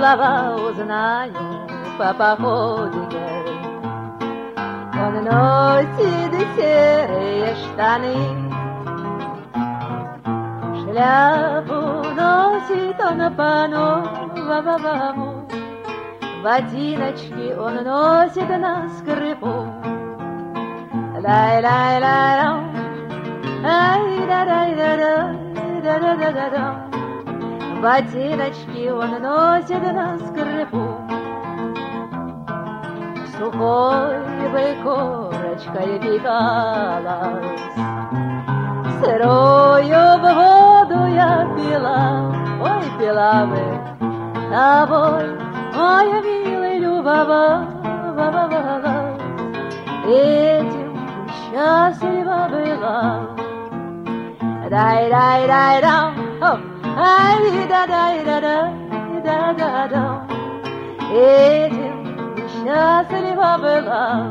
слова узнаю по походке. Он носит серые штаны, шляпу носит он по-новому, ботиночки он носит на скрипу. Лай-лай-лай-лай, ай-да-дай-да-да-да-да-да-да. Ботиночки он носит на скрипу. Сухой бы корочкой пикалась, сырую бы воду я пила, ой, пила бы тобой, моя милая любовалась, этим счастлива была. Дай-дай-дай-дам, ай-да-дай-да-да-да-да-да, этим счастлива была.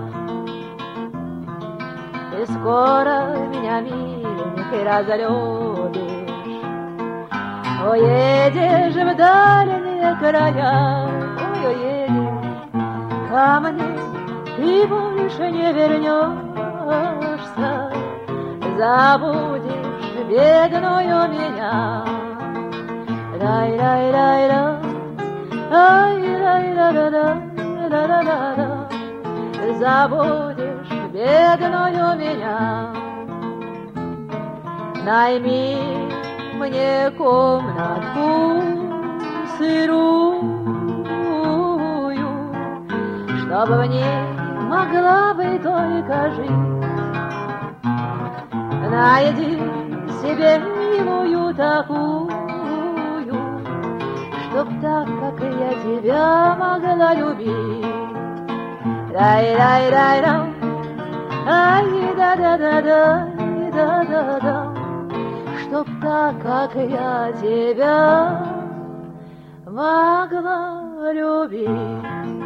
Ты скоро меня, миленький, разлюбишь, уедешь в дальние края, ой, уедешь ко мне и больше не вернешься, забудешь бедную меня. Дай-дай-дай-да, ай-дай-да-да-да, да-да-да-да, забудешь бедную меня. Найми мне комнатку сырую, чтобы в ней могла бы только жить. Найди себе милую такую, чтоб так, как я тебя могла любить. Дай-дай-дай-да, ай-да-да-да-да-да-да-да, чтоб так, как я тебя могла любить.